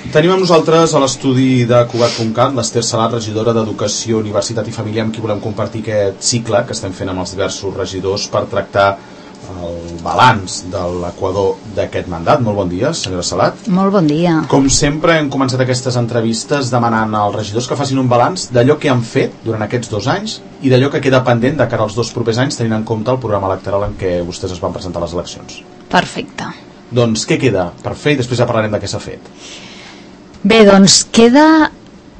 Tenim amb nosaltres a l'estudi de Cugat.cat l'Ester Salat, regidora d'Educació, Universitat i Família, amb qui volem compartir aquest cicle que estem fent amb els diversos regidors per tractar el balanç de l'equador d'aquest mandat. Molt bon dia, senyora Salat. Molt bon dia. Com sempre, hem començat aquestes entrevistes demanant als regidors que facin un balanç d'allò que han fet durant aquests 2 anys i d'allò que queda pendent de cara als 2 propers anys, tenint en compte el programa electoral en què vostès es van presentar a les eleccions. Perfecte. Doncs què queda per fer i després ja parlarem de què s'ha fet. Bé, doncs queda...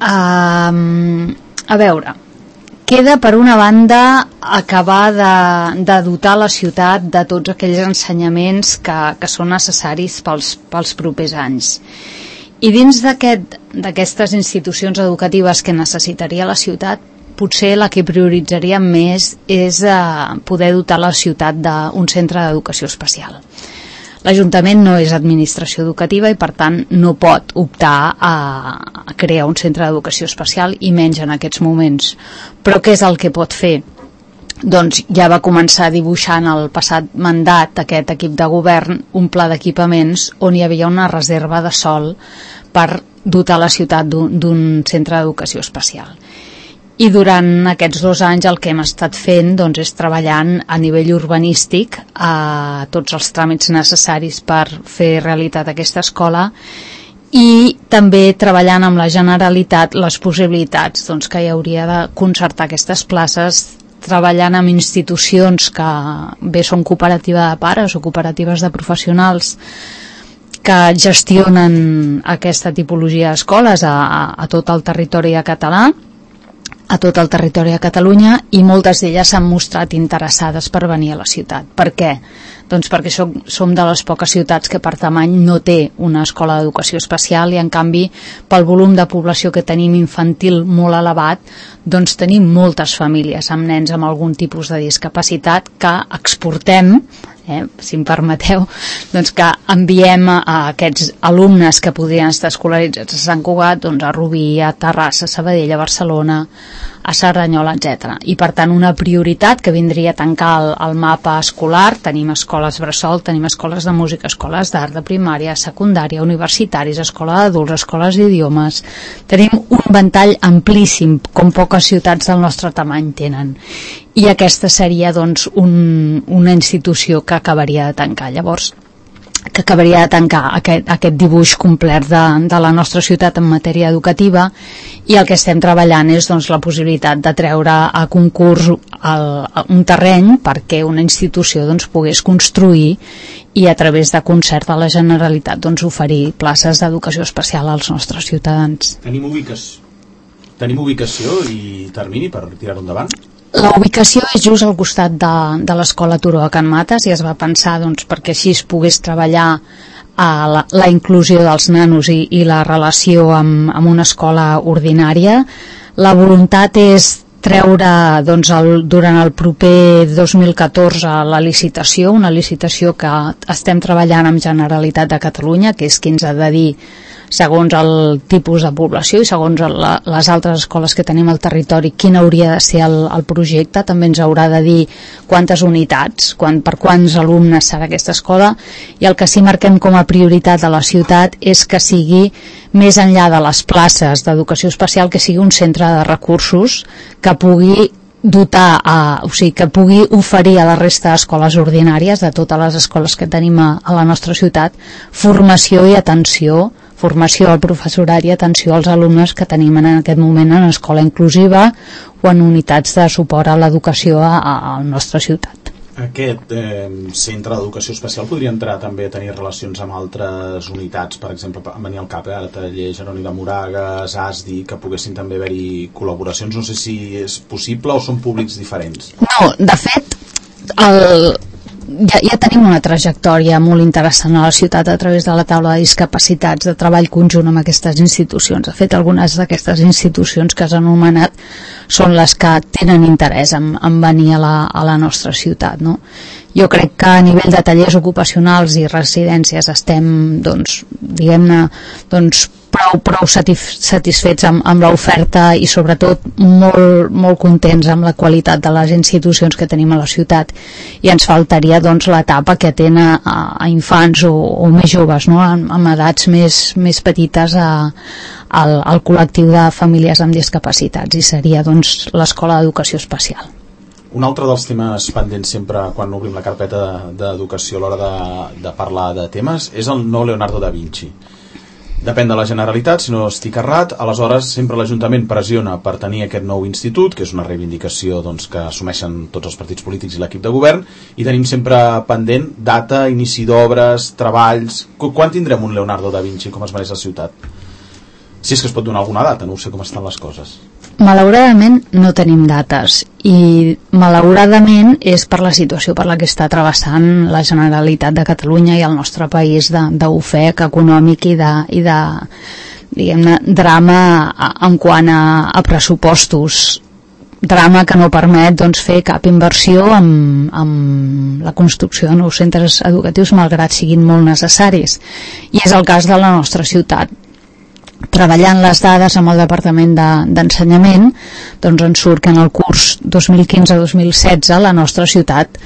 a veure, queda per una banda acabar de dotar la ciutat de tots aquells ensenyaments que són necessaris pels propers anys. I dins d'aquestes institucions educatives que necessitaria la ciutat, potser la que prioritzaria més és poder dotar la ciutat d'un centre d'educació especial. L'Ajuntament no és administració educativa i per tant no pot optar a crear un centre d'educació especial i menys en aquests moments. Però què és el que pot fer? Doncs ja va començar dibuixant el passat mandat aquest equip de govern un pla d'equipaments on hi havia una reserva de sòl per dotar la ciutat d'un centre d'educació especial. I durant aquests 2 anys el que hem estat fent doncs, és treballant a nivell urbanístic a tots els tràmits necessaris per fer realitat aquesta escola i també treballant amb la Generalitat les possibilitats doncs, que hi hauria de concertar aquestes places, treballant amb institucions que bé són cooperativa de pares o cooperatives de professionals que gestionen aquesta tipologia d'escoles a tot el territori català, a tot el territori de Catalunya, i moltes d'elles s'han mostrat interessades per venir a la ciutat. Per què? Doncs perquè som de les poques ciutats que per tamany no té una escola d'educació especial i en canvi pel volum de població que tenim infantil molt elevat, doncs tenim moltes famílies amb nens amb algun tipus de discapacitat que exportem, si em permeteu, doncs que enviem a aquests alumnes que podrien estar escolaritzats a Sant Cugat, doncs a Rubí, a Terrassa, a Sabadell, a Barcelona, a Cerdanyola, etc. I per tant una prioritat que vindria a tancar el mapa escolar. Tenim escoles bressol, tenim escoles de música, escoles d'art, de primària, secundària, universitaris, escola d'adults, escoles d'idiomes. Tenim un ventall amplíssim, com poques ciutats del nostre tamany tenen. I aquesta seria doncs una institució que acabaria de tancar. Llavors, que acabaria de tancar aquest dibuix complet de la nostra ciutat en matèria educativa, i el que estem treballant és doncs, la possibilitat de treure a concurs un terreny perquè una institució doncs, pogués construir i a través de concert de la Generalitat doncs, oferir places d'educació especial als nostres ciutadans. Tenim ubicació i termini per tirar-ho endavant? La ubicació és just al costat de l'escola Turó de Can Mates i es va pensar doncs, perquè així es pogués treballar la inclusió dels nanos i la relació amb una escola ordinària. La voluntat és treure doncs, durant el proper 2014 la licitació, una licitació que estem treballant amb Generalitat de Catalunya, que és qui ens ha de dir segons el tipus de població i segons les altres escoles que tenim al territori quin hauria de ser el projecte. També ens haurà de dir quantes unitats, per quants alumnes serà aquesta escola, i el que sí marquem com a prioritat a la ciutat és que sigui, més enllà de les places d'educació especial, que sigui un centre de recursos que pugui dotar, o sigui, que pugui oferir a la resta d'escoles ordinàries, de totes les escoles que tenim a la nostra ciutat, formació i atenció, formació al professorat i atenció als alumnes que tenim en aquest moment en escola inclusiva o en unitats de suport a l'educació a la nostra ciutat. Aquest centre d'educació especial podria entrar també a tenir relacions amb altres unitats, per exemple, em venia al cap ara Taller Jeroni de Moragas, ASDI, que poguessin també haver-hi col·laboracions. No sé si és possible o són públics diferents. No, de fet, ja tenim una trajectòria molt interessant a la ciutat a través de la taula de discapacitats, de treball conjunt amb aquestes institucions. De fet, algunes d'aquestes institucions que has anomenat són les que tenen interès en venir a la nostra ciutat, no? Jo crec que a nivell de tallers ocupacionals i residències estem, doncs, diguem-ne, doncs, prou satisfets amb l'oferta i sobretot molt contents amb la qualitat de les institucions que tenim a la ciutat, i ens faltaria doncs l'etapa que atén a infants o més joves, no? amb edats més petites al col·lectiu de famílies amb discapacitats, i seria doncs l'escola d'educació especial. Un altre dels temes pendents sempre quan obrim la carpeta d'educació a l'hora de parlar de temes és el nou Leonardo da Vinci. Depèn de la Generalitat, si no estic errat, aleshores sempre l'Ajuntament pressiona per tenir aquest nou institut, que és una reivindicació doncs, que assumeixen tots els partits polítics i l'equip de govern, i tenim sempre pendent data, inici d'obres, treballs... Quan tindrem un Leonardo da Vinci com es mereix la ciutat? Si és que es pot donar alguna data, no sé com estan les coses. Malauradament no tenim dates, i malauradament és per la situació per la que està travessant la Generalitat de Catalunya i el nostre país d'ofec econòmic i de diguem-ne, drama en quant a pressupostos, drama que no permet doncs, fer cap inversió amb la construcció de nous centres educatius, malgrat siguin molt necessaris, i és el cas de la nostra ciutat. Treballant les dades amb el Departament d'Ensenyament, doncs ens surt que en el curs 2015-2016 la nostra ciutat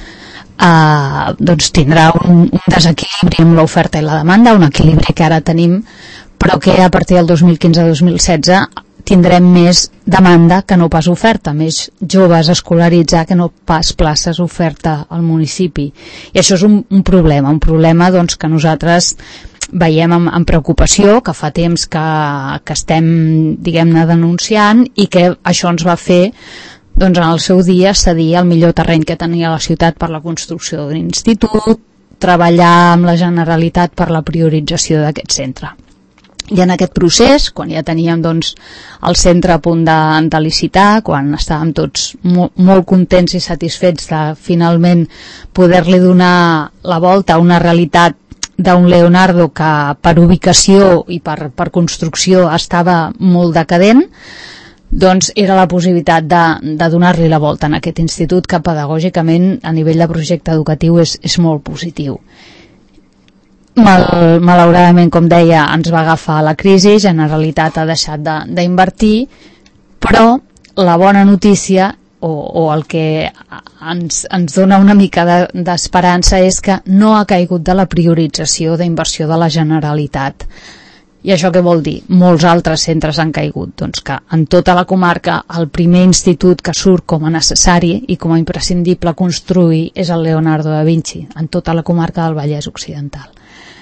doncs tindrà un desequilibri amb l'oferta i la demanda, un equilibri que ara tenim, però que a partir del 2015-2016 tindrem més demanda que no pas oferta, més joves a escolaritzar que no pas places oferta al municipi. I això és un problema doncs, que nosaltres veiem amb preocupació, que fa temps que estem, diguem-ne, denunciant, i que això ens va fer doncs, en el seu dia cedir el millor terreny que tenia la ciutat per la construcció d'un institut, treballar amb la Generalitat per la priorització d'aquest centre. I en aquest procés, quan ja teníem doncs, el centre a punt de licitar, quan estàvem tots molt contents i satisfets de finalment poder-li donar la volta a una realitat d'un Leonardo que per ubicació i per construcció estava molt decadent, doncs era la possibilitat de donar-li la volta en aquest institut, que pedagògicament a nivell de projecte educatiu és molt positiu. Malauradament, com deia, ens va agafar la crisi, Generalitat ha deixat d'invertir, però la bona notícia o el que ens dona una mica d'esperança és que no ha caigut de la priorització d'inversió de la Generalitat. I això què vol dir? Molts altres centres han caigut. Doncs que en tota la comarca el primer institut que surt com a necessari i com a imprescindible construir és el Leonardo da Vinci, en tota la comarca del Vallès Occidental.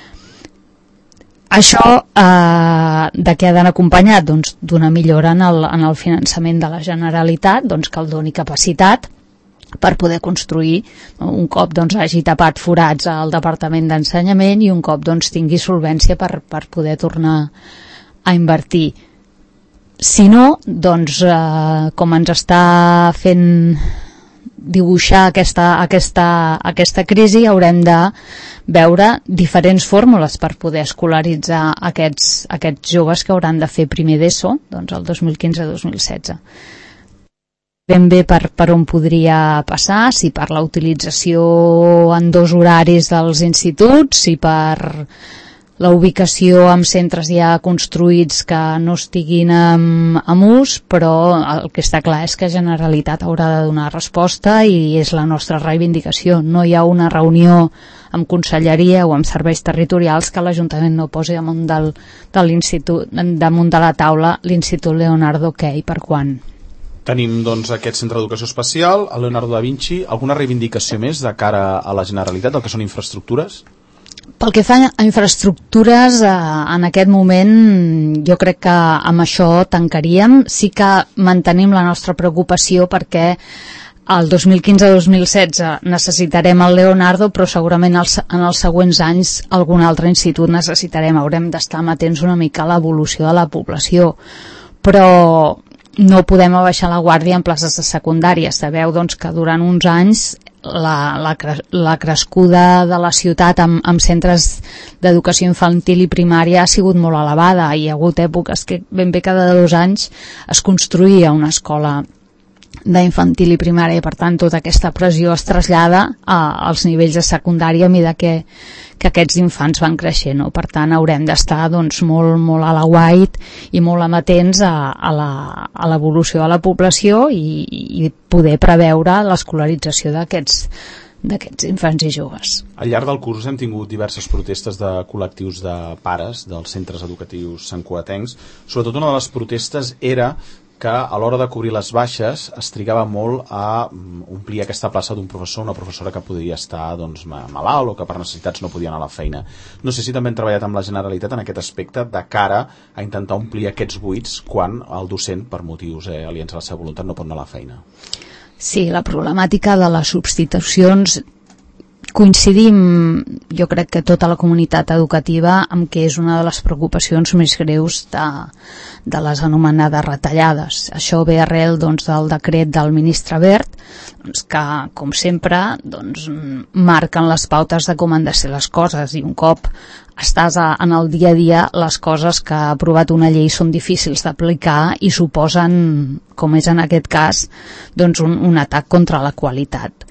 Això de què ha d'anar acompanyat? Doncs d'una millora en el finançament de la Generalitat, doncs que el doni capacitat per poder construir, un cop doncs, hagi tapat forats al Departament d'Ensenyament i un cop doncs, tingui solvència per poder tornar a invertir. Si no, doncs, com ens està fent dibuixar aquesta crisi, haurem de veure diferents fórmules per poder escolaritzar aquests joves que hauran de fer primer d'ESO, doncs el 2015-2016. Ben bé per on podria passar, si per la utilització en 2 horaris dels instituts, si per la ubicació amb centres ja construïts que no estiguin en ús, però el que està clar és que Generalitat haurà de donar resposta i és la nostra reivindicació. No hi ha una reunió amb conselleria o amb serveis territorials que l'Ajuntament no posi damunt de la taula l'Institut Leonardo què i per quan. Tenim doncs aquest centre d'educació especial, el Leonardo da Vinci. Alguna reivindicació més de cara a la Generalitat, el que són infraestructures? Pel que fa a infraestructures, en aquest moment jo crec que amb això tancaríem. Sí que mantenim la nostra preocupació perquè el 2015-2016 necessitarem el Leonardo, però segurament en els següents anys algun altre institut necessitarem. Haurem d'estar amatents una mica a l'evolució de la població, però no podem abaixar la guàrdia en places de secundària. Sabeu doncs, que durant uns anys la crescuda de la ciutat amb centres d'educació infantil i primària ha sigut molt elevada. Hi ha hagut èpoques que ben bé cada 2 anys es construïa una escola d'infantil i primària, i per tant tota aquesta pressió es trasllada als nivells de secundària a mesura que aquests infants van creixent, no? Per tant haurem d'estar doncs, molt a l'aguait i molt amatents a l'evolució de la població i poder preveure l'escolarització d'aquests infants i joves. Al llarg del curs hem tingut diverses protestes de col·lectius de pares dels centres educatius santcugatencs. Sobretot una de les protestes era que a l'hora de cobrir les baixes es trigava molt a omplir aquesta plaça d'un professor o una professora que podria estar doncs, malalt o que per necessitats no podia anar a la feina. No sé si també hem treballat amb la Generalitat en aquest aspecte de cara a intentar omplir aquests buits quan el docent, per motius aliens a la seva voluntat, no pot anar a la feina. Sí, la problemàtica de les substitucions coincidim, jo crec que tota la comunitat educativa, amb que és una de les preocupacions més greus de les anomenades retallades. Això ve arrel doncs, del decret del ministre Wert, doncs, que, com sempre, doncs, marquen les pautes de com han de ser les coses, i un cop estàs en el dia a dia, les coses que ha aprovat una llei són difícils d'aplicar i suposen, com és en aquest cas, doncs, un atac contra la qualitat.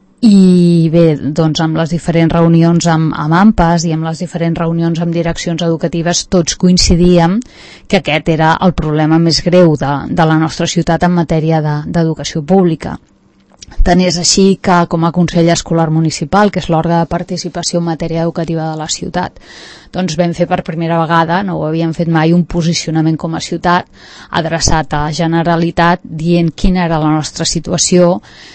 I bé, doncs amb les diferents reunions amb AMPAs i amb les diferents reunions amb direccions educatives tots coincidíem que aquest era el problema més greu de la nostra ciutat en matèria d'educació pública. Tant és així que com a Consell Escolar Municipal, que és l'òrgan de participació en matèria educativa de la ciutat, doncs vam fer per primera vegada, no ho havíem fet mai, un posicionament com a ciutat adreçat a la Generalitat dient quina era la nostra situació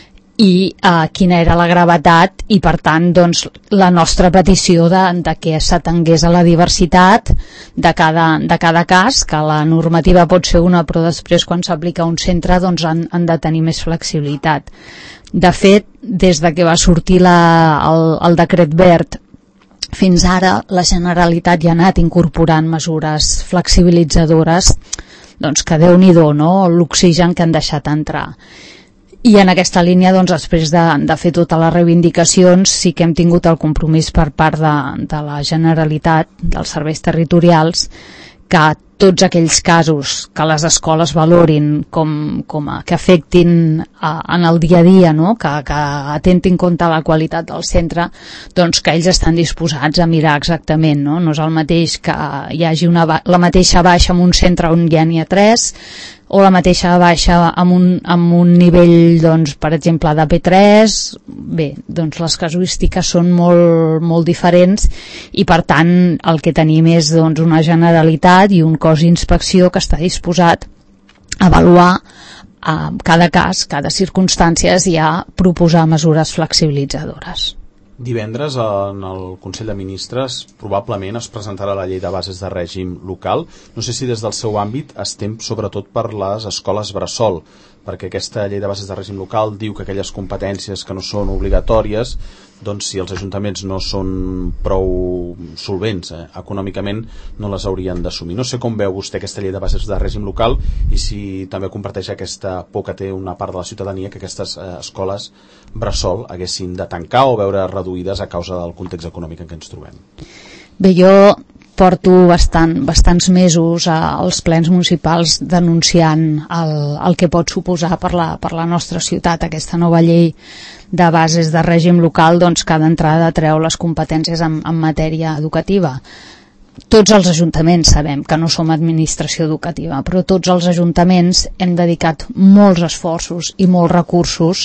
i quina era la gravetat i per tant doncs, la nostra petició de que s'atengués a la diversitat de cada cas, que la normativa pot ser una però després quan s'aplica a un centre doncs, han de tenir més flexibilitat. De fet, des de que va sortir el decret Wert fins ara la Generalitat ja ha anat incorporant mesures flexibilitzadores doncs, que Déu-n'hi-do, no? L'oxigen que han deixat entrar. I en aquesta línia, doncs, després de fer totes les reivindicacions, sí que hem tingut el compromís per part de la Generalitat, dels serveis territorials, que tots aquells casos que les escoles valorin que afectin en el dia a dia, no? que atentin compte la qualitat del centre, doncs que ells estan disposats a mirar exactament. No és el mateix que hi hagi la mateixa baixa en un centre on ja n'hi ha 3, o la mateixa baixa amb un nivell, doncs, per exemple, de P3. Bé, doncs les casuístiques són molt, molt diferents i, per tant, el que tenim és doncs, una Generalitat i un cos d'inspecció que està disposat a avaluar cada cas, cada circumstància i a proposar mesures flexibilitzadores. Divendres en el Consell de Ministres probablement es presentarà la llei de bases de règim local. No sé si des del seu àmbit estem sobretot per les escoles bressol, perquè aquesta llei de bases de règim local diu que aquelles competències que no són obligatòries, doncs si els ajuntaments no són prou solvents econòmicament, no les haurien d'assumir. No sé com veu vostè aquesta llei de bases de règim local i si també comparteix aquesta por que té una part de la ciutadania que aquestes escoles bressol haguessin de tancar o veure reduïdes a causa del context econòmic en què ens trobem. Bé, jo porto bastants mesos als plens municipals denunciant el que pot suposar per la nostra ciutat aquesta nova llei de bases de règim local, doncs que d'entrada treu les competències en matèria educativa. Tots els ajuntaments sabem que no som administració educativa, però tots els ajuntaments hem dedicat molts esforços i molts recursos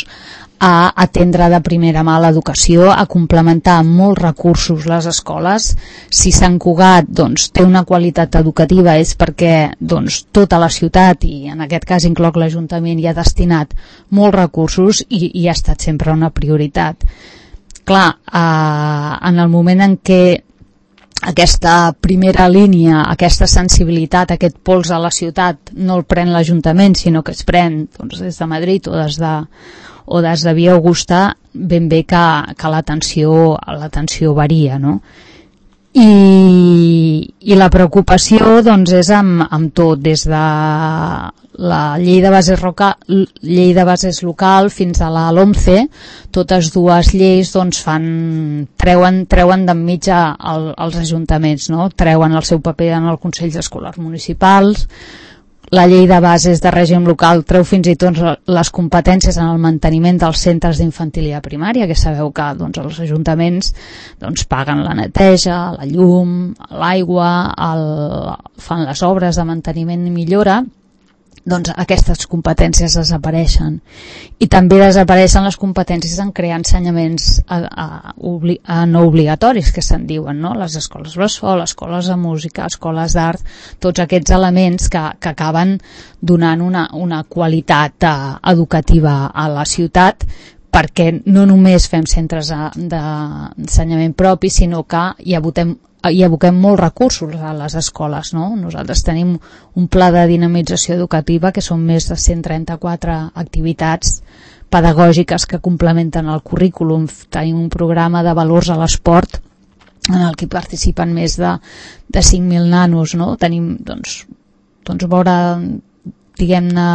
a atendre de primera mà l'educació, a complementar amb molts recursos les escoles. Si Sant Cugat doncs, té una qualitat educativa és perquè doncs, tota la ciutat, i en aquest cas incloc l'Ajuntament, hi ha destinat molts recursos i ha estat sempre una prioritat. Clar, en el moment en què aquesta primera línia, aquesta sensibilitat, aquest pols a la ciutat no el pren l'Ajuntament, sinó que es pren doncs, des de Madrid o des de Via Augusta, ben bé que l'atenció varia, no? I la preocupació doncs, és amb tot, des de la llei de bases local fins a la LOMCE. Totes dues lleis doncs, treuen d'enmig als ajuntaments, no? Treuen el seu paper en els consells escolars municipals, la llei de bases de règim local treu fins i tot les competències en el manteniment dels centres d'infantilia primària, que sabeu que doncs, els ajuntaments doncs, paguen la neteja, la llum, l'aigua, fan les obres de manteniment i millora. Doncs aquestes competències desapareixen. I també desapareixen les competències en crear ensenyaments no obligatoris, que se'n diuen, no? Les escoles bressol, escoles de música, escoles d'art, tots aquests elements que acaben donant una qualitat educativa a la ciutat, perquè no només fem centres d'ensenyament propi, sinó que hi aboquem molts recursos a les escoles, no? Nosaltres tenim un pla de dinamització educativa que són més de 134 activitats pedagògiques que complementen el currículum. Tenim un programa de valors a l'esport en el que participen més de 5.000 nanos, no? Tenim doncs vora, diguem-ne,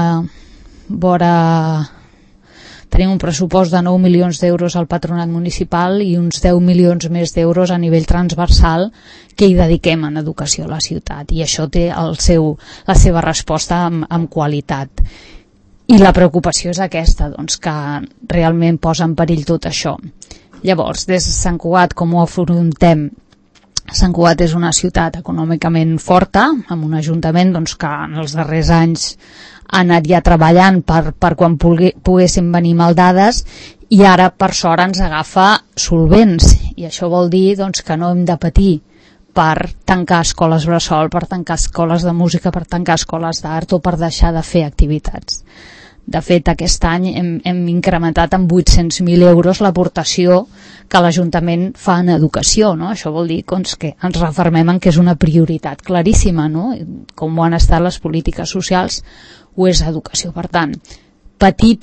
tenim un pressupost de 9 milions d'euros al patronat municipal i uns 10 milions més d'euros a nivell transversal que hi dediquem en educació a la ciutat, i això té la seva resposta amb qualitat. I la preocupació és aquesta, doncs, que realment posa en perill tot això. Llavors, des de Sant Cugat, com ho afrontem? Sant Cugat és una ciutat econòmicament forta, amb un ajuntament doncs, que en els darrers anys ha anat ja treballant per quan poguessin venir maldades, i ara per sort ens agafa solvents, i això vol dir doncs, que no hem de patir per tancar escoles bressol, per tancar escoles de música, per tancar escoles d'art o per deixar de fer activitats. De fet, aquest any hem incrementat en 800.000 euros l'aportació que l'Ajuntament fa en educació, no? Això vol dir doncs, que ens refermem en que és una prioritat claríssima, no? Com ho han estat les polítiques socials, ho és educació. Per tant, patir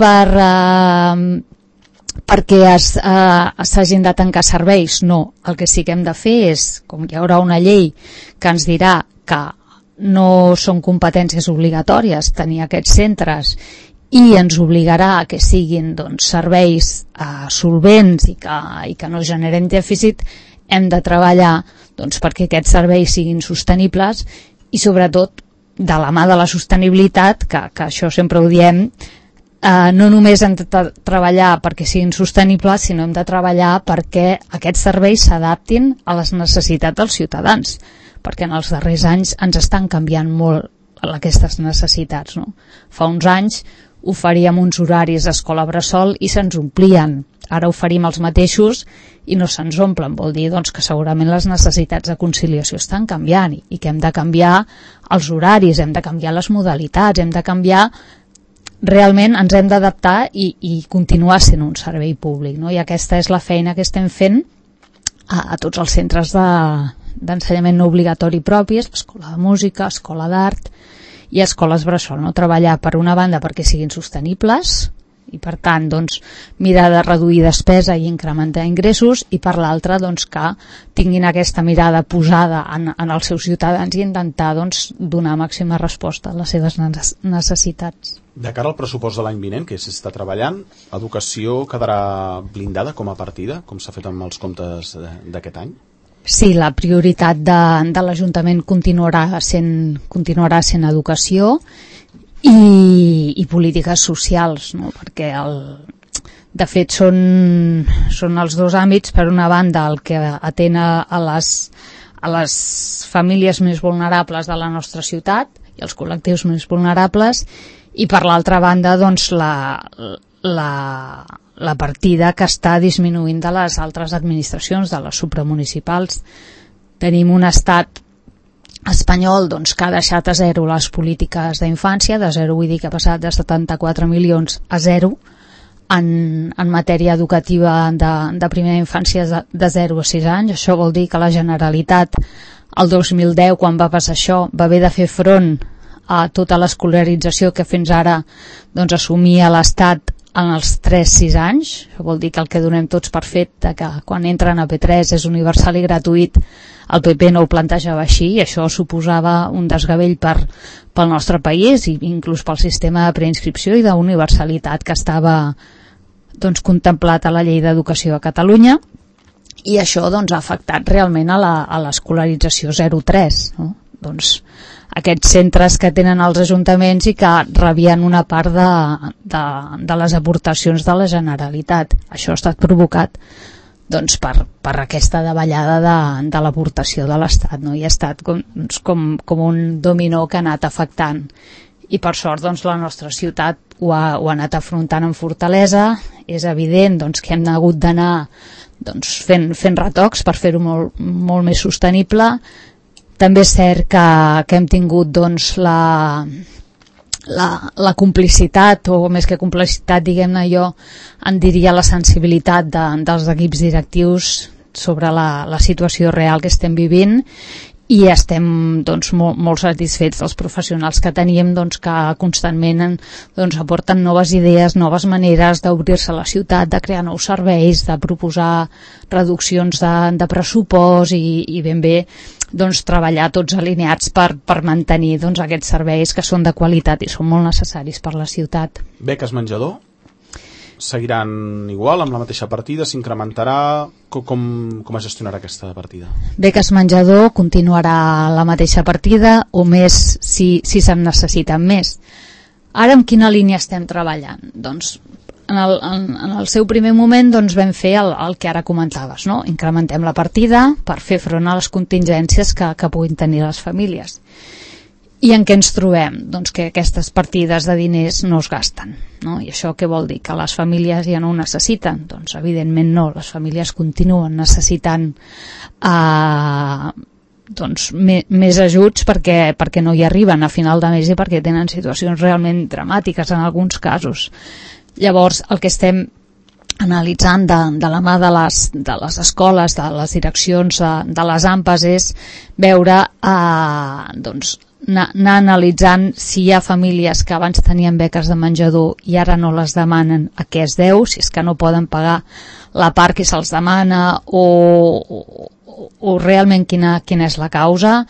perquè s'hagin de tancar serveis, no. El que sí que hem de fer és, com hi haurà una llei que ens dirà que no són competències obligatòries tenir aquests centres i ens obligarà a que siguin doncs, serveis solvents i que no generen dèficit, hem de treballar doncs, perquè aquests serveis siguin sostenibles i sobretot de la mà de la sostenibilitat, que això sempre ho diem, no només hem de treballar perquè siguin sostenibles, sinó hem de treballar perquè aquests serveis s'adaptin a les necessitats dels ciutadans, perquè en els darrers anys ens estan canviant molt aquestes necessitats, no? Fa uns anys oferíem uns horaris d'escola bressol i se'ns omplien. Ara oferim els mateixos i no se'ns omplen. Vol dir doncs, que segurament les necessitats de conciliació estan canviant i que hem de canviar els horaris, hem de canviar les modalitats, hem de canviar... Realment ens hem d'adaptar i continuar sent un servei públic, no? I aquesta és la feina que estem fent a tots els centres d'ensenyament no obligatori propis, l'escola de música, escola d'art i escoles bressol, no? Treballar per una banda perquè siguin sostenibles i per tant doncs, mirar de reduir despesa i incrementar ingressos, i per l'altra doncs, que tinguin aquesta mirada posada en els seus ciutadans i intentar doncs, donar màxima resposta a les seves necessitats. De cara al pressupost de l'any vinent, que s'està treballant, educació quedarà blindada com a partida, com s'ha fet amb els comptes d'aquest any? Sí, la prioritat de l'Ajuntament continuarà sent educació i polítiques socials, no? Perquè de fet són els dos àmbits. Per una banda, el que atén a les famílies més vulnerables de la nostra ciutat i els col·lectius més vulnerables, i per l'altra banda doncs, la partida que està disminuint de les altres administracions, de les supramunicipals. Tenim un estat espanyol doncs, que ha deixat a zero les polítiques d'infància, de zero vull dir que ha passat de 74 milions a zero en matèria educativa de primera infància de 0 a 6 anys. Això vol dir que la Generalitat el 2010, quan va passar això, va haver de fer front a tota l'escolarització que fins ara doncs, assumia l'Estat en els 3-6 anys. Això vol dir que el que donem tots per fet de que quan entren a P3 és universal i gratuït, el PP no ho plantejava així, i això suposava un desgavell pel nostre país i inclús pel sistema de preinscripció i d'universalitat que estava doncs, contemplat a la Llei d'Educació a Catalunya, i això doncs, ha afectat realment a l'escolarització 0-3, no? aquests centres que tenen els ajuntaments i que rebien una part de les aportacions de la Generalitat. Això ha estat provocat per aquesta davallada de l'aportació de l'Estat, no? I ha estat com un dominó que ha anat afectant. I per sort la nostra ciutat ho ha anat afrontant amb fortalesa. És evident que hem hagut d'anar fent retocs per fer-ho molt, molt més sostenible. També és cert que hem tingut la complicitat, o més que complicitat, diguem-ne, jo en diria la sensibilitat dels equips directius sobre la situació real que estem vivint, i estem molt satisfets dels professionals que teníem, que constantment aporten noves idees, noves maneres d'obrir-se a la ciutat, de crear nous serveis, de proposar reduccions de pressupost i ben bé treballar tots alineats per mantenir aquests serveis que són de qualitat i són molt necessaris per la ciutat. Beques menjador seguiran igual, amb la mateixa partida? S'incrementarà? Com es gestionarà aquesta partida? Beques menjador continuarà la mateixa partida, o més si se'n necessiten més. Ara en quina línia estem treballant? En el seu primer moment vam fer el que ara comentaves, no? Incrementem la partida per fer front a les contingències que puguin tenir les famílies. I en què ens trobem? Que aquestes partides de diners no es gasten, no? I això què vol dir? Que les famílies ja no ho necessiten? Evidentment no, les famílies continuen necessitant més ajuts perquè no hi arriben a final de mes i perquè tenen situacions realment dramàtiques en alguns casos. Llavors, el que estem analitzant de la mà de les escoles, de les direccions, de les AMPAs, és veure, anar analitzant si hi ha famílies que abans tenien beques de menjador i ara no les demanen, a què es deu, si és que no poden pagar la part que se'ls demana o realment quina és la causa.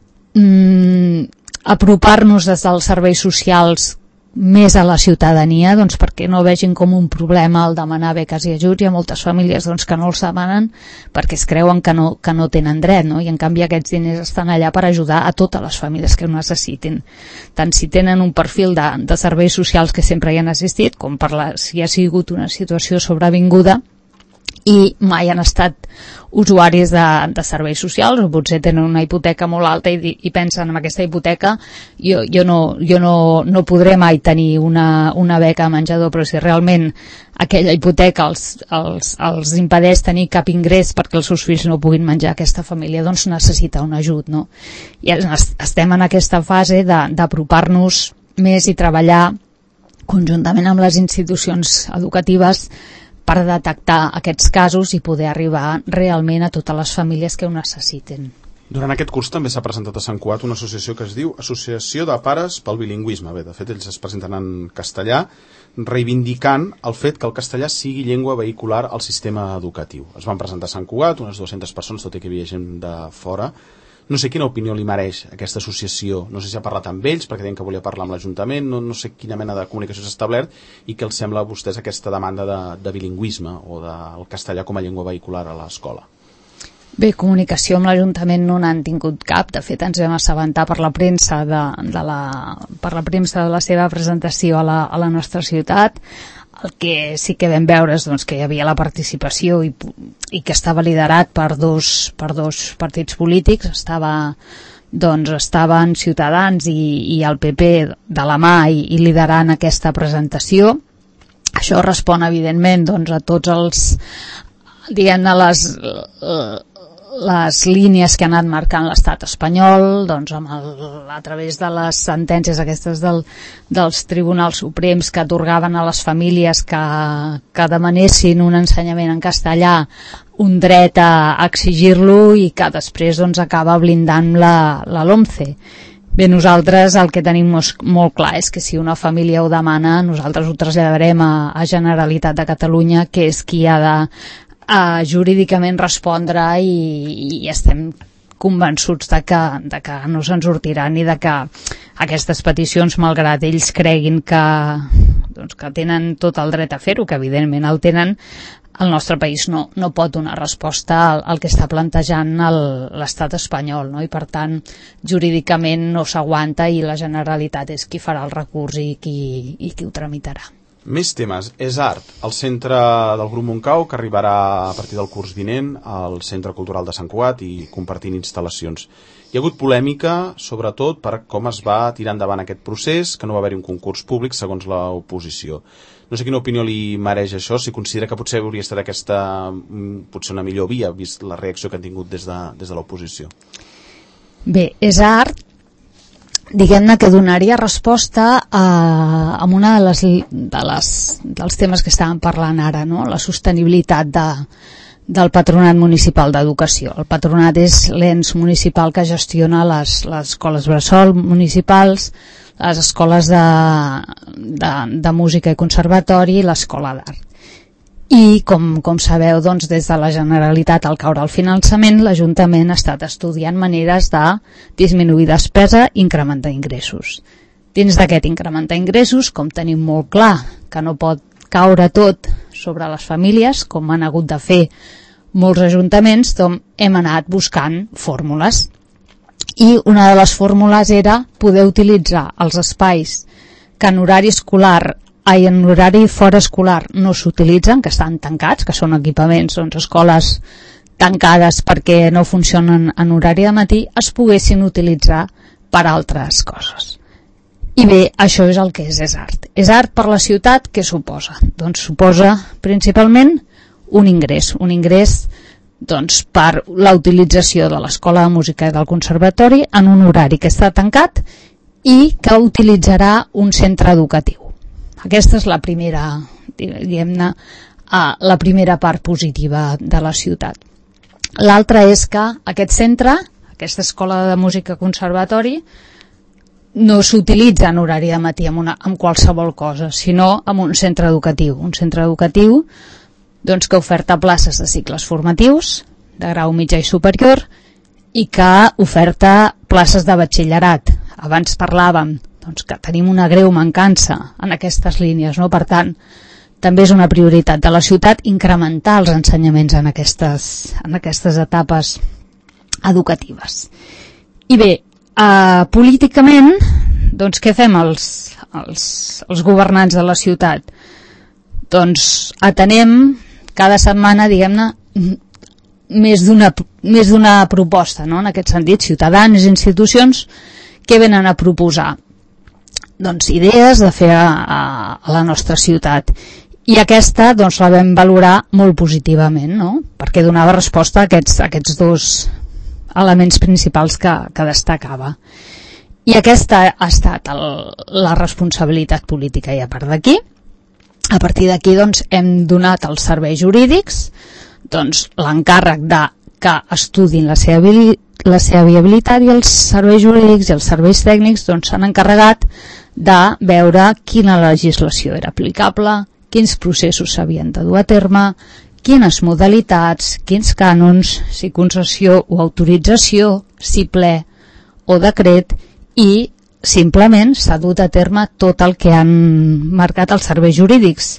Apropar-nos des dels serveis socials més a la ciutadania, perquè no vegin com un problema el demanar beques i ajuts. Hi ha moltes famílies que no els demanen perquè es creuen que no tenen dret, no? I en canvi aquests diners estan allà per ajudar a totes les famílies que ho necessitin, tant si tenen un perfil de serveis socials que sempre hi han existit, com si ha sigut una situació sobrevinguda i mai han estat usuaris de serveis socials, o potser tenen una hipoteca molt alta i pensen en aquesta hipoteca jo no podré mai tenir una beca de menjador, però si realment aquella hipoteca els impedeix tenir cap ingrés perquè els seus fills no puguin menjar, aquesta família necessita un ajut, no? I estem en aquesta fase d'apropar-nos més i treballar conjuntament amb les institucions educatives per detectar aquests casos i poder arribar realment a totes les famílies que ho necessiten. Durant aquest curs també s'ha presentat a Sant Cugat una associació que es diu Associació de Pares pel Bilingüisme. Bé, de fet, ells es presenten en castellà, reivindicant el fet que el castellà sigui llengua vehicular al sistema educatiu. Es van presentar a Sant Cugat, unes 200 persones, tot i que hi havia gent de fora. No sé quina opinió li mereix aquesta associació, no sé si ha parlat amb ells perquè deien que volia parlar amb l'Ajuntament, no sé quina mena de comunicació s'ha establert i què els sembla a vostès aquesta demanda de bilingüisme o del castellà com a llengua vehicular a l'escola. Bé, comunicació amb l'Ajuntament no n'han tingut cap. De fet, ens vam assabentar per la premsa de la seva presentació a la nostra ciutat. El que sí que vam veure és que hi havia la participació i que estava liderat per dos partits polítics. Estaven Ciutadans i el PP de la mà i liderant aquesta presentació. Això respon evidentment a tots els, diguem-ne, les línies que ha anat marcant l'estat espanyol, a través de les sentències aquestes dels tribunals suprems que atorgaven a les famílies que demanessin un ensenyament en castellà un dret a exigir-lo i que després acaba blindant la LOMCE. Bé, nosaltres el que tenim molt clar és que si una família ho demana, nosaltres ho traslladarem a Generalitat de Catalunya, que és qui ha de jurídicament respondre i estem convençuts de que no se'n sortiran i de que aquestes peticions, malgrat ells creguin que que tenen tot el dret a fer-ho, que evidentment el tenen, el nostre país no pot donar resposta al que està plantejant l'estat espanyol, no? I per tant jurídicament no s'aguanta i la Generalitat és qui farà el recurs i qui ho tramitarà. Més temes. ESART, el centre del grup Montcau, que arribarà a partir del curs vinent al Centre Cultural de Sant Cugat i compartint instal·lacions. Hi ha hagut polèmica, sobretot, per com es va tirar endavant aquest procés, que no va haver-hi un concurs públic, segons l'oposició. No sé quina opinió li mereix això, si considera que potser hauria estat aquesta potser una millor via, vist la reacció que han tingut des de l'oposició. Bé, ESART, diguem-ne que donaria resposta a una dels temes que estàvem parlant ara, no? La sostenibilitat del Patronat Municipal d'Educació. El Patronat és l'ens municipal que gestiona les escoles bressol municipals, les escoles de música i conservatori i l'escola d'art. I, com sabeu, doncs, des de la Generalitat, al caure el finançament, l'Ajuntament ha estat estudiant maneres de disminuir despesa i incrementar ingressos. Dins d'aquest incrementar ingressos, com tenim molt clar que no pot caure tot sobre les famílies, com han hagut de fer molts ajuntaments, doncs hem anat buscant fórmules. I una de les fórmules era poder utilitzar els espais que en horari escolar en horari fora escolar no s'utilitzen, que estan tancats, que són equipaments, doncs escoles tancades perquè no funcionen en horari de matí, es poguessin utilitzar per altres coses. I bé, això és el que és ESART. ESART per la ciutat, què suposa? Doncs suposa principalment un ingrés doncs, per la utilització de l'Escola de Música i del Conservatori en un horari que està tancat i que utilitzarà un centre educatiu. Aquesta és la primera, diguem-ne, la primera part positiva de la ciutat. L'altra és que aquest centre, aquesta escola de música conservatori, no s'utilitza en horari de matí amb qualsevol cosa, sinó amb un centre educatiu. Un centre educatiu doncs, que oferta places de cicles formatius, de grau mitjà i superior, i que oferta places de batxillerat. Abans parlàvem doncs, que tenim una greu mancança en aquestes línies, no? Per tant, també és una prioritat de la ciutat incrementar els ensenyaments en aquestes etapes educatives. I bé, políticament, doncs què fem els governants de la ciutat? Doncs atenem cada setmana, diguem-ne, més d'una proposta, no? En aquest sentit, ciutadans i institucions que venen a proposar doncs, idees de fer a la nostra ciutat. I aquesta doncs, la vam valorar molt positivament, no? Perquè donava resposta a aquests dos elements principals que destacava. I aquesta ha estat la responsabilitat política. I a partir d'aquí doncs, hem donat als serveis jurídics doncs, l'encàrrec de que estudin la seva viabilitat, i els serveis jurídics i els serveis tècnics doncs, s'han encarregat de veure quina legislació era aplicable, quins processos s'havien de dur a terme, quines modalitats, quins cànons, si concessió o autorització, si ple o decret, i simplement s'ha dut a terme tot el que han marcat els serveis jurídics.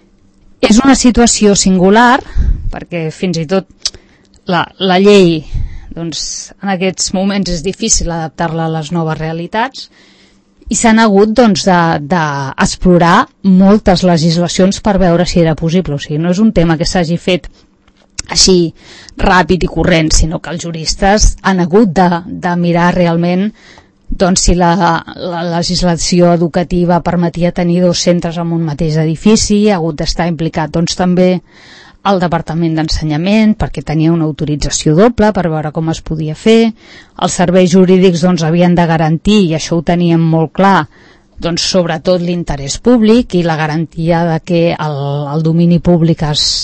És una situació singular, perquè fins i tot la llei doncs, en aquests moments és difícil adaptar-la a les noves realitats, i s'han hagut doncs, d'explorar moltes legislacions per veure si era possible. O sigui, no és un tema que s'hagi fet així ràpid i corrent, sinó que els juristes han hagut de mirar realment doncs, si la legislació educativa permetia tenir dos centres en un mateix edifici. Ha hagut d'estar implicat doncs, també el Departament d'Ensenyament, perquè tenia una autorització doble per veure com es podia fer. Els serveis jurídics doncs, havien de garantir, i això ho teníem molt clar, doncs, sobretot l'interès públic i la garantia de que el domini públic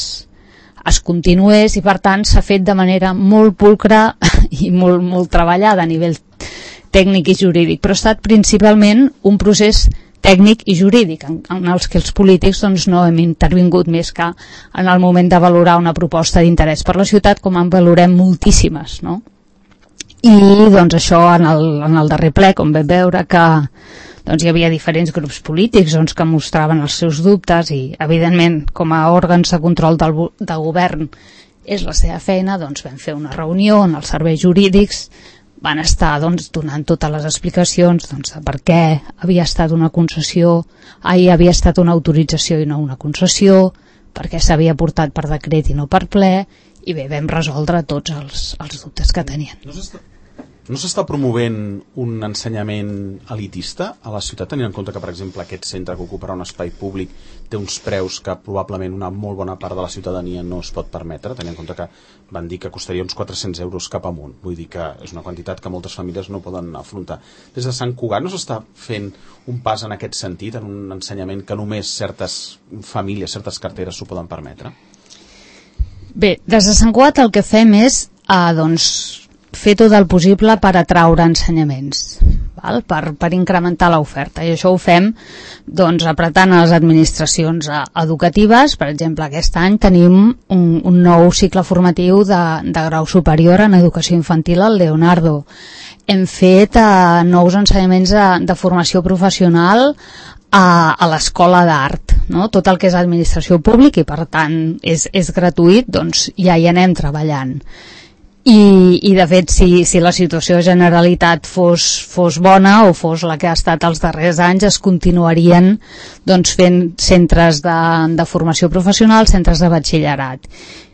es continués, i per tant s'ha fet de manera molt pulcra i molt treballada a nivell tècnic i jurídic, però ha estat principalment un procés tècnic i jurídic, en els que els polítics doncs, no hem intervingut més que en el moment de valorar una proposta d'interès per la ciutat, com en valorem moltíssimes, no? I doncs això en el darrer ple, com vam veure que doncs hi havia diferents grups polítics doncs, que mostraven els seus dubtes i, evidentment, com a òrgans de control del govern és la seva feina, doncs vam fer una reunió on els serveis jurídics van estar doncs, donant totes les explicacions doncs, de per què havia estat una concessió, havia estat una autorització i no una concessió, per què s'havia portat per decret i no per ple, i bé, vam resoldre tots els dubtes que tenien. No s'està promovent un ensenyament elitista a la ciutat, tenint en compte que, per exemple, aquest centre que ocuparà un espai públic té uns preus que probablement una molt bona part de la ciutadania no es pot permetre, tenint en compte que van dir que costaria uns 400 euros cap amunt. Vull dir que és una quantitat que moltes famílies no poden afrontar. Des de Sant Cugat no s'està fent un pas en aquest sentit, en un ensenyament que només certes famílies, certes carteres s'ho poden permetre? Bé, des de Sant Cugat el que fem és doncs, fer tot el possible per atraure ensenyaments, val? Per incrementar l'oferta, i això ho fem doncs, apretant a les administracions educatives. Per exemple, aquest any tenim un nou cicle formatiu de grau superior en educació infantil al Leonardo. Hem fet nous ensenyaments de formació professional a l'escola d'art, no? Tot el que és administració pública i per tant és gratuït, doncs ja hi anem treballant. I de fet, si la situació de Generalitat fos bona o fos la que ha estat els darrers anys, es continuarien doncs, fent centres de formació professional, centres de batxillerat.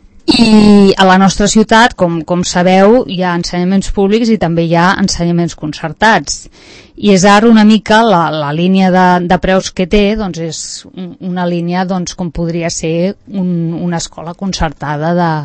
I a la nostra ciutat, com sabeu, hi ha ensenyaments públics i també hi ha ensenyaments concertats. I és ara una mica la línia de preus que té, doncs és una línia doncs, com podria ser una escola concertada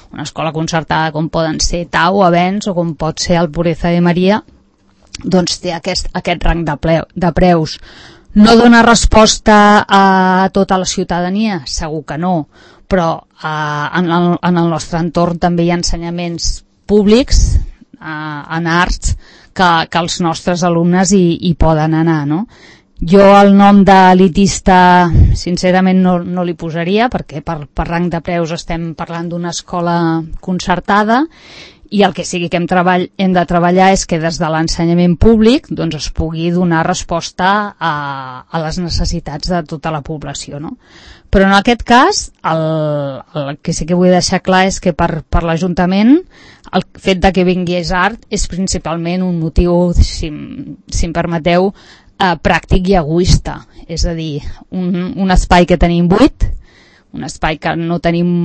com poden ser Tau, Avenç o com pot ser el Pureza de Maria, doncs té aquest rang de preus. No dona resposta a tota la ciutadania? Segur que no, però en el nostre entorn també hi ha ensenyaments públics en arts que els nostres alumnes hi poden anar, no? Jo el nom d'elitista sincerament no li posaria, perquè per rang de preus estem parlant d'una escola concertada, i el que sigui que hem de treballar és que des de l'ensenyament públic doncs es pugui donar resposta a les necessitats de tota la població, no? Però en aquest cas el que sí que vull deixar clar és que per l'Ajuntament el fet de que vingués art és principalment un motiu, si em permeteu, pràctic i egoista, és a dir, un espai que tenim buit, un espai que no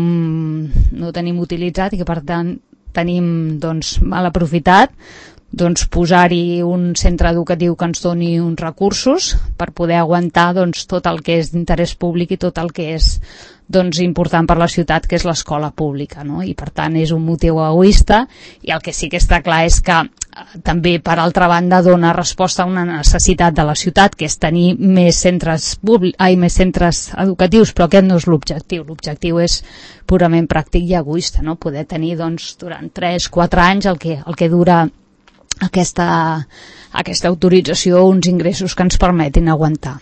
tenim utilitzat i que per tant tenim doncs, mal aprofitat, doncs posar-hi un centre educatiu que ens doni uns recursos per poder aguantar doncs, tot el que és d'interès públic i tot el que és doncs, important per la ciutat, que és l'escola pública, no? I per tant és un motiu egoista, i el que sí que està clar és que també per altra banda dona resposta a una necessitat de la ciutat, que és tenir més centres educatius, però aquest no és l'objectiu. L'objectiu és purament pràctic i egoista, no? Poder tenir doncs, durant 3-4 anys el que dura aquesta autorització, uns ingressos que ens permetin aguantar.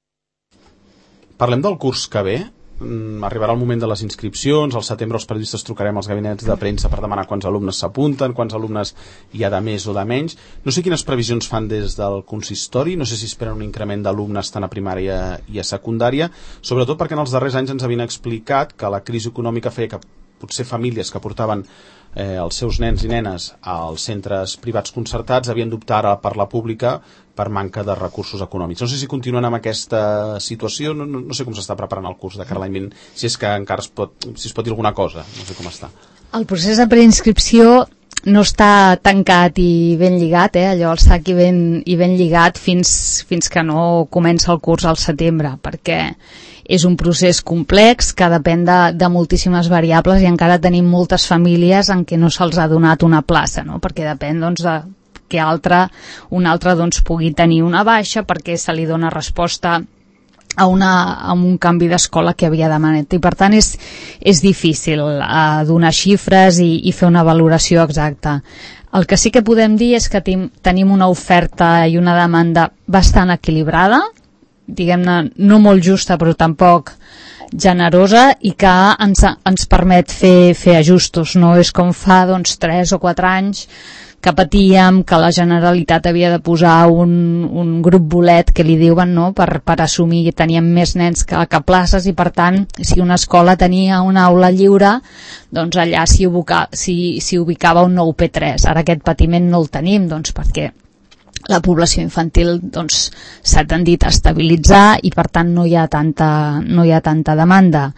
Parlem del curs que ve. Arribarà el moment de les inscripcions, al setembre els periodistes trucarem als gabinets de premsa per demanar quants alumnes s'apunten, quants alumnes hi ha de més o de menys. No sé quines previsions fan des del consistori, no sé si esperen un increment d'alumnes tant a primària i a secundària, sobretot perquè en els darrers anys ens havien explicat que la crisi econòmica feia que potser famílies que portaven els seus nens i nenes als centres privats concertats havien d'optar per la pública per manca de recursos econòmics. No sé si continuen amb aquesta situació, no sé com s'està preparant el curs de cara a l'any vinent, si és que encara si es pot dir alguna cosa, no sé com està. El procés de preinscripció no està tancat i ben lligat, allò el sac i ben lligat fins que no comença el curs al setembre, perquè és un procés complex que depèn de moltíssimes variables i encara tenim moltes famílies en què no se'ls ha donat una plaça, no? Perquè depèn doncs, de que un altre doncs, pugui tenir una baixa, perquè se li dona resposta a un canvi d'escola que havia demanat, i per tant és difícil donar xifres i fer una valoració exacta. El que sí que podem dir és que tenim una oferta i una demanda bastant equilibrada, diguem-ne no molt justa però tampoc generosa, i que ens permet fer ajustos. No és com fa 3 o 4 anys que patíem, que la Generalitat havia de posar un grup bolet, que li diuen, no?, per assumir que teníem més nens que places, i per tant, si una escola tenia una aula lliure, doncs allà s'hi ubicava un nou P3. Ara aquest patiment no el tenim, doncs perquè la població infantil doncs s'ha tendit a estabilitzar i per tant no hi ha tanta demanda.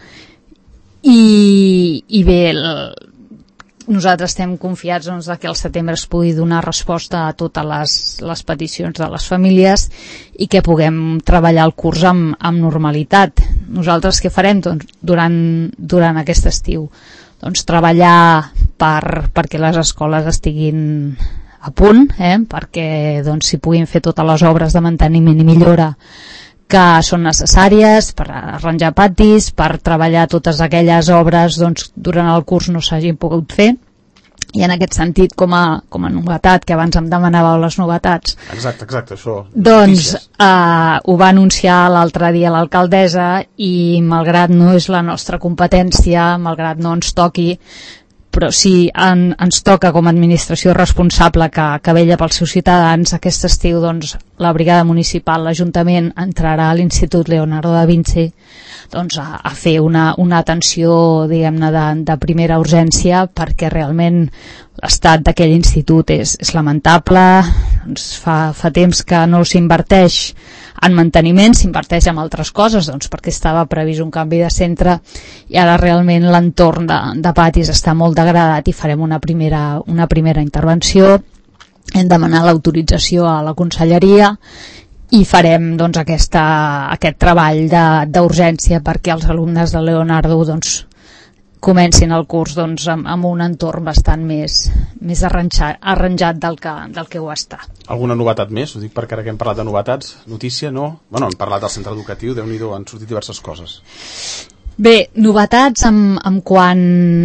I bé, nosaltres estem confiats doncs, que al setembre es pugui donar resposta a totes les peticions de les famílies i que puguem treballar el curs amb normalitat. Nosaltres què farem doncs, durant aquest estiu? Doncs treballar perquè les escoles estiguin a punt, perquè doncs, s'hi puguin fer totes les obres de manteniment i millora que són necessàries, per arranjar patis, per treballar totes aquelles obres doncs, durant el curs no s'hagin pogut fer. I en aquest sentit, com a novetat, que abans em demanàveu les novetats. Exacte, això. Doncs ho va anunciar l'altre dia l'alcaldessa i malgrat no és la nostra competència, malgrat no ens toqui, però sí ens toca com a administració responsable que vetlla pels seus ciutadans, aquest estiu doncs, la brigada municipal, l'Ajuntament entrarà a l'Institut Leonardo da Vinci doncs, a fer una atenció diguem-ne de primera urgència, perquè realment l'estat d'aquell institut és lamentable. Doncs fa temps que no s'inverteix en manteniment, s'inverteix en altres coses, doncs perquè estava previst un canvi de centre i ara realment l'entorn de patis està molt degradat i farem una primera intervenció. Hem demanat l'autorització a la conselleria i farem doncs, aquest treball d'urgència perquè els alumnes de Leonardo doncs, comencin el curs doncs, amb un entorn bastant més arranjat del que ho està. Alguna novetat més? Ho dic perquè ara que hem parlat de novetats, notícia, no? Bueno, hem parlat del centre educatiu, Déu-n'hi-do, han sortit diverses coses. Bé, novetats en quant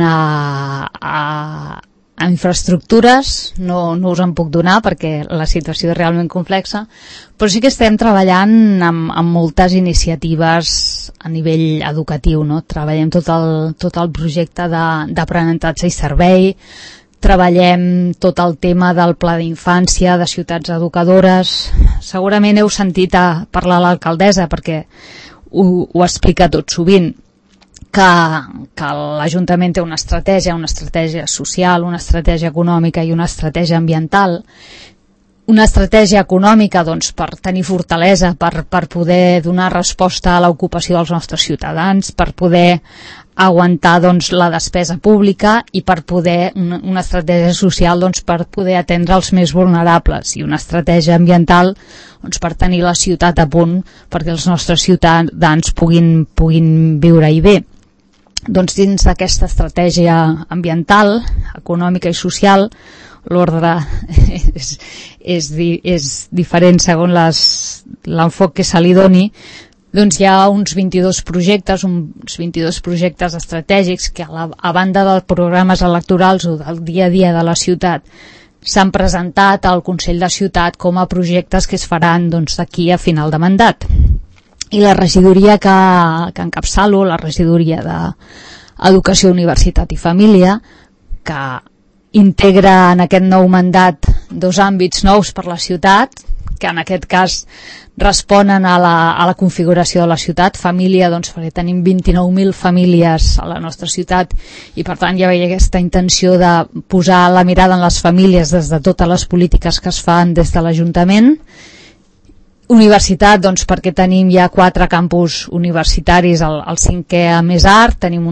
a infraestructures no us en puc donar perquè la situació és realment complexa, però sí que estem treballant amb moltes iniciatives a nivell educatiu, no? Treballem tot el projecte d'aprenentatge i servei, treballem tot el tema del pla d'infància, de ciutats educadores. Segurament heu sentit parlar a l'alcaldessa perquè ho explica tot sovint, que l'Ajuntament té una estratègia social, una estratègia econòmica i una estratègia ambiental. Una estratègia econòmica doncs, per tenir fortalesa, per poder donar resposta a l'ocupació dels nostres ciutadans, per poder aguantar doncs, la despesa pública i per poder una estratègia social doncs, per poder atendre els més vulnerables i una estratègia ambiental doncs, per tenir la ciutat a punt perquè els nostres ciutadans puguin viure-hi bé. Doncs dins d'aquesta estratègia ambiental, econòmica i social, l'ordre és diferent segons l'enfoc que se li doni, doncs hi ha uns 22 projectes estratègics que a banda dels programes electorals o del dia a dia de la ciutat s'han presentat al Consell de Ciutat com a projectes que es faran doncs, d'aquí a final de mandat. I la regidoria que encapçalo, la regidoria d'Educació, Universitat i Família, que integra en aquest nou mandat dos àmbits nous per la ciutat, que en aquest cas responen a la configuració de la ciutat. Família, doncs, perquè tenim 29.000 famílies a la nostra ciutat i per tant hi havia aquesta intenció de posar la mirada en les famílies des de totes les polítiques que es fan des de l'Ajuntament. Universitat, doncs, perquè tenim ja 4 campus universitaris, el 5è a Més Art, tenim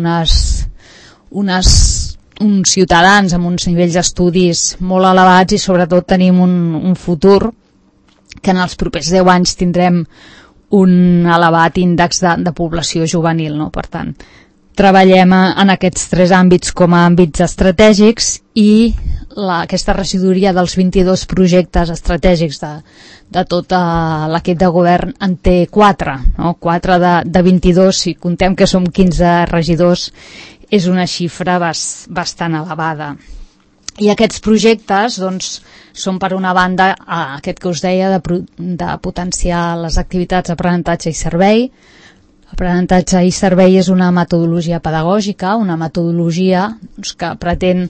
uns ciutadans amb uns nivells d'estudis molt elevats i sobretot tenim un futur que en els propers 10 anys tindrem un elevat índex de població juvenil, no? Per tant, treballem en aquests 3 àmbits com a àmbits estratègics i aquesta regidoria dels 22 projectes estratègics de tot l'equip de govern en té 4, no? 4 de 22, si contem que som 15 regidors, és una xifra bastant elevada. I aquests projectes doncs, són per una banda aquest que us deia de potenciar les activitats d'aprenentatge i servei. Aprenentatge i servei és una metodologia pedagògica, una metodologia doncs, que pretén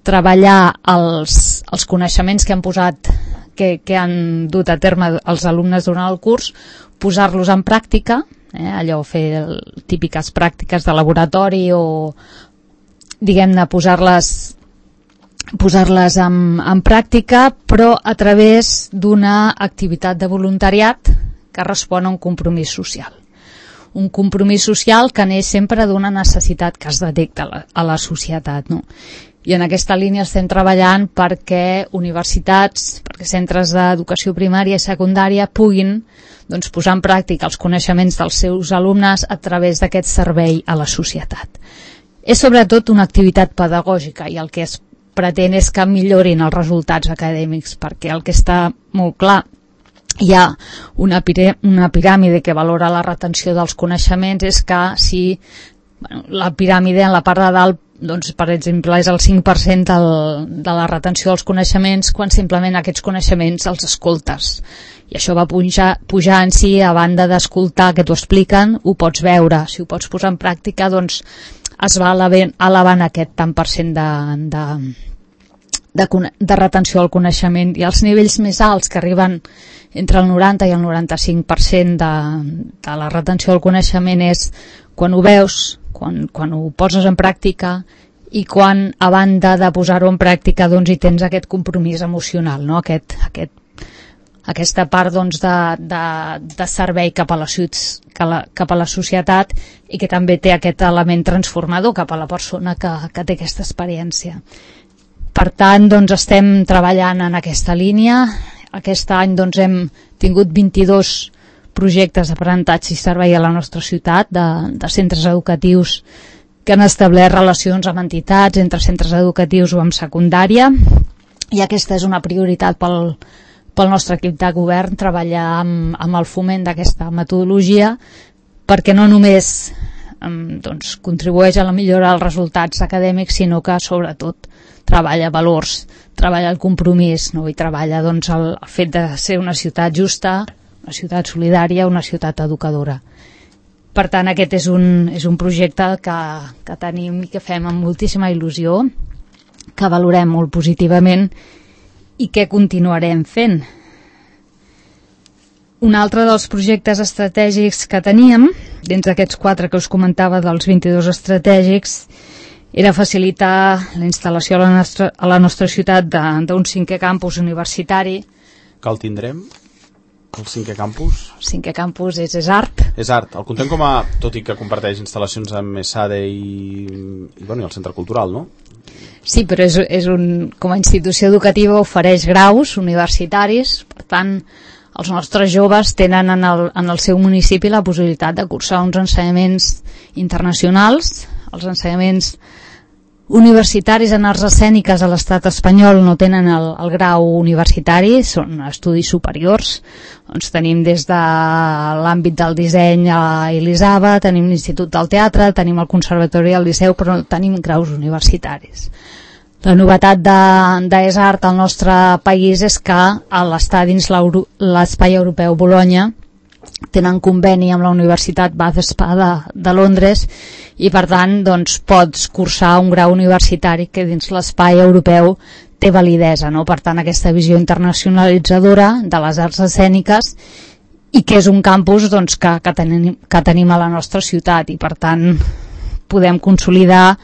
treballar els coneixements que han posat, que han dut a terme els alumnes durant el curs, posar-los en pràctica, allò fer típiques pràctiques de laboratori o, diguem-ne, posar-les en pràctica, però a través d'una activitat de voluntariat que respon a un compromís social. Un compromís social que neix sempre d'una necessitat que es detecta a la societat, no? I en aquesta línia estem treballant perquè universitats, perquè centres d'educació primària i secundària puguin posar en pràctica els coneixements dels seus alumnes a través d'aquest servei a la societat. És sobretot una activitat pedagògica i el que es pretén és que millorin els resultats acadèmics, perquè el que està molt clar, hi ha una piràmide que valora la retenció dels coneixements, és que si la piràmide en la part de dalt, per exemple, és el 5% de la retenció dels coneixements, quan simplement aquests coneixements els escoltes. I això va pujar en si, a banda d'escoltar que t'ho expliquen, ho pots veure. Si ho pots posar en pràctica, es va elevant aquest tant per cent de retenció del coneixement, i els nivells més alts, que arriben entre el 90 i el 95% de la retenció del coneixement, és quan ho veus, quan ho poses en pràctica, i quan, a banda de posar-ho en pràctica, hi tens aquest compromís emocional, no? Aquesta part de servei cap a la societat, i que també té aquest element transformador cap a la persona que té aquesta experiència. Per tant, estem treballant en aquesta línia. Aquest any hem tingut 22 projectes d'aprenentatge i servei a la nostra ciutat, de centres educatius que han establert relacions amb entitats, entre centres educatius o amb secundària, i aquesta és una prioritat pel nostre equip de govern, treballar amb el foment d'aquesta metodologia, perquè no només contribueix a la millora dels resultats acadèmics, sinó que sobretot treballa valors, treballa el compromís, no? I treballa el fet de ser una ciutat justa, una ciutat solidària, una ciutat educadora. Per tant, aquest és un projecte que tenim i que fem amb moltíssima il·lusió, que valorem molt positivament i que continuarem fent. Un altre dels projectes estratègics que teníem, dins d'aquests 4 que us comentava dels 22 estratègics, era facilitar la instal·lació a la nostra ciutat d'un 5è campus universitari. Que el tindrem? El 5è campus? El 5è campus és ESART. ESART, el contem tot i que comparteix instal·lacions amb ESADE i el Centre Cultural, no? Sí, però com a institució educativa ofereix graus universitaris, per tant, els nostres joves tenen en el seu municipi la possibilitat de cursar uns ensenyaments internacionals. Els ensenyaments universitaris en arts escèniques a l'estat espanyol no tenen el grau universitari, són estudis superiors. Tenim des de l'àmbit del disseny a l'ISABA, tenim l'Institut del Teatre, tenim el Conservatori del Liceu, però no tenim graus universitaris. La novetat d'ESART al nostre país és que l'estar dins l'espai europeu Bolonya tenen conveni amb la Universitat Bath Spa de Londres, i per tant pots cursar un grau universitari que dins l'espai europeu té validesa, no? Per tant, aquesta visió internacionalitzadora de les arts escèniques, i que és un campus que tenim a la nostra ciutat, i per tant podem consolidar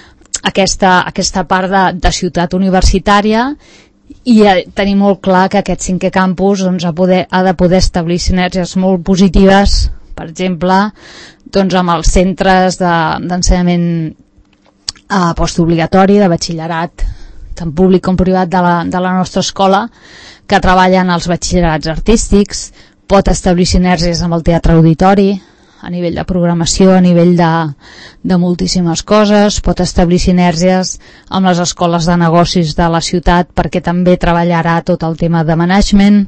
aquesta part de ciutat universitària, i tenim molt clar que aquest 5è campus ha de poder establir sinergies molt positives, per exemple, amb els centres d'ensenyament postobligatori, de batxillerat, tant públic com privat de la nostra escola, que treballen els batxillerats artístics. Pot establir sinergies amb el teatre auditori, a nivell de programació, a nivell de moltíssimes coses. Pot establir sinergies amb les escoles de negocis de la ciutat, perquè també treballarà tot el tema de management,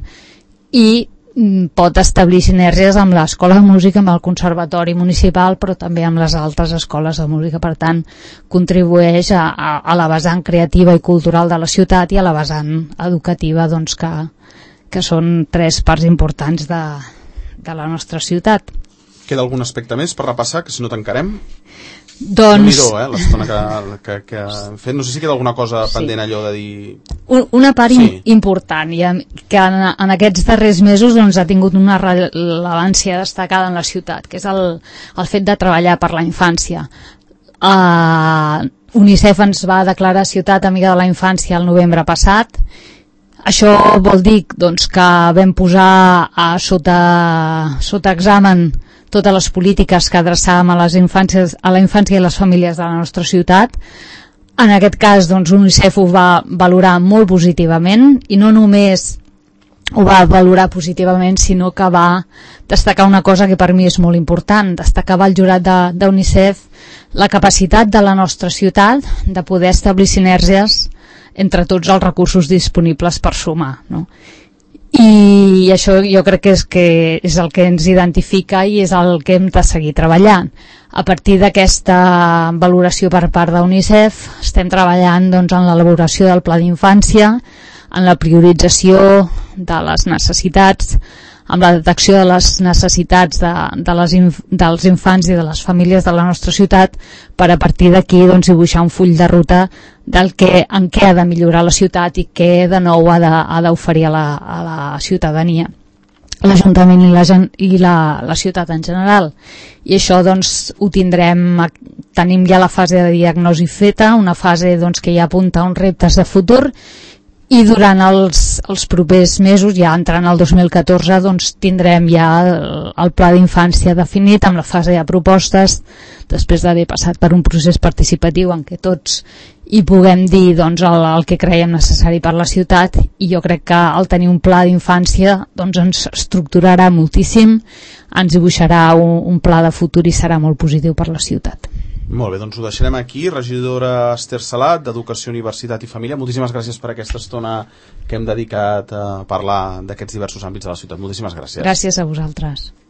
i pot establir sinergies amb l'Escola de Música, amb el Conservatori Municipal, però també amb les altres escoles de música. Per tant, contribueix a la vessant creativa i cultural de la ciutat i a la vessant educativa, que són 3 parts importants de la nostra ciutat. Queda algun aspecte més per repassar, que si no tancarem? Doncs... l'estona que hem fet. No sé si queda alguna cosa pendent allò de dir... Una part important que en aquests darrers mesos doncs, ha tingut una rellevància destacada en la ciutat, que és el fet de treballar per la infància. UNICEF ens va declarar ciutat amiga de la infància el novembre passat. Això vol dir doncs, que vam posar sota examen totes les polítiques que adreçàvem a la infància i les famílies de la nostra ciutat. En aquest cas, doncs, UNICEF ho va valorar molt positivament, i no només ho va valorar positivament, sinó que va destacar una cosa que per mi és molt important. Destacava el jurat d'UNICEF la capacitat de la nostra ciutat de poder establir sinergies entre tots els recursos disponibles per sumar, no? I això jo crec que és el que ens identifica i és el que hem de seguir treballant. A partir d'aquesta valoració per part d'UNICEF estem treballant doncs, en l'elaboració del pla d'infància, en la priorització de les necessitats, amb la detecció de les necessitats dels infants i de les famílies de la nostra ciutat, per a partir d'aquí doncs, dibuixar un full de ruta en què ha de millorar la ciutat i què de nou ha d'oferir a la ciutadania, l'Ajuntament i la ciutat en general. I això doncs, ho tenim ja la fase de diagnosi feta, una fase doncs, que ja apunta a uns reptes de futur, i durant els propers mesos, ja entrant al 2014, doncs, tindrem ja el pla d'infància definit amb la fase de propostes, després d'haver passat per un procés participatiu en què tots hi puguem dir doncs, el que creiem necessari per la ciutat. I jo crec que al tenir un pla d'infància doncs, ens estructurarà moltíssim, ens dibuixarà un pla de futur i serà molt positiu per la ciutat. Molt bé, doncs ho deixarem aquí. Regidora Esther Salat, d'Educació, Universitat i Família, moltíssimes gràcies per aquesta estona que hem dedicat a parlar d'aquests diversos àmbits de la ciutat. Moltíssimes gràcies. Gràcies a vosaltres.